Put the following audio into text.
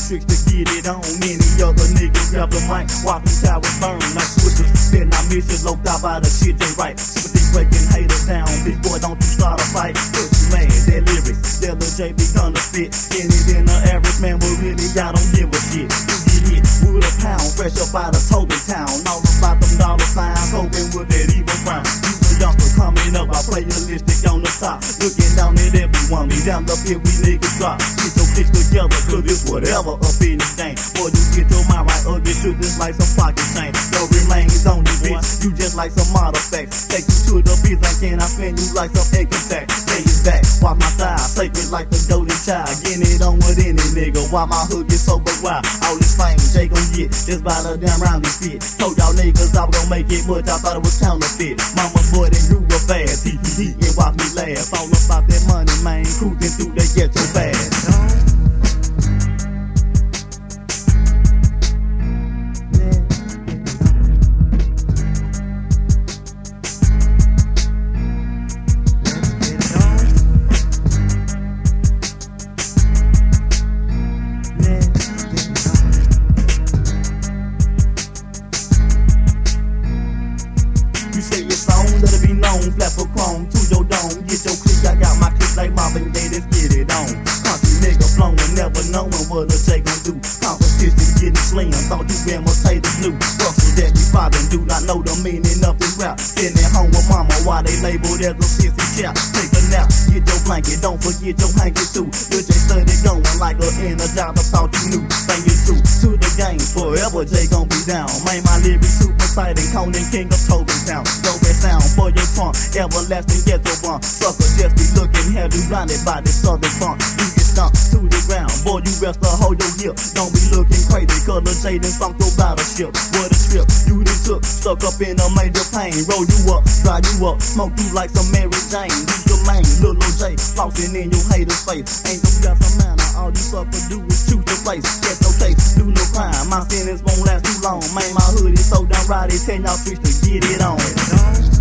tricks to get it on. Many other niggas grab the mic, walking towers burn like switches. Then I miss it, low out by the shit they write. Sympathy breaking haters down, bitch boy, don't you start a fight. Put you mad, that lyrics, that the JB gonna fit. Any than the average man, but really I don't give a shit. You get hit with a pound, fresh up out of Toby Town. All about them dollar signs, hoping with that evil frown. Youngster coming up, I play a lipstick on the top. Looking down at everyone, me down the pit, we niggas drop. Get your kicks together, cause it's whatever up in this game. Boy, you get your mind right, or get you just like some pocket chain. Your remains on you, bitch, you just like some artifacts. Take you to the beat like can I spin you like some egg attack. Lay it back, watch my style, sacred like the golden child. Getting it on with any nigga, while my hood get sober wild. All this fame, Jay gon' get, just by the damn round this shit. Told y'all niggas I was gon' make it, but I thought it was counterfeit. Mama boy, then grew up fast, he and watch me laugh. All about that money, man, cruising through that ghetto fast. You say your song, let it be known, flap a chrome to your dome. Get your click, I got my click like Marvin Gaye, let's get it on. Country nigga flowing, never knowing what a J gon' do. Competition getting slim, thought you imitators knew. Russell that you father do not know the meaning of this rap. Sitting at home with mama while they labeled as a sissy chap. Take a nap, get your blanket, don't forget your hanky too. Good J study going like a energizer, thought you knew. Thank you to the game, forever J gon' be down. Man, my lyrics super exciting, Conan King of Toby Town. Dope sound for your trunk, everlasting ghetto bump. Sucker just be looking, have you blinded by this southern funk. You get stumped to the ground, boy you rest to hold your hip. Don't be looking crazy, cause the J done sunk your battleship. What a trip, you done took, stuck up in a major pain. Roll you up, dry you up, smoke you like some Mary Jane. Use your main, little J, flossing in your hater's face. Ain't no got some manner, all you sucker do is choose your place. Get no taste, do no crime, my sentence won't last too long. Man, my hood is so down rowdy, 10 y'all switch to get it on.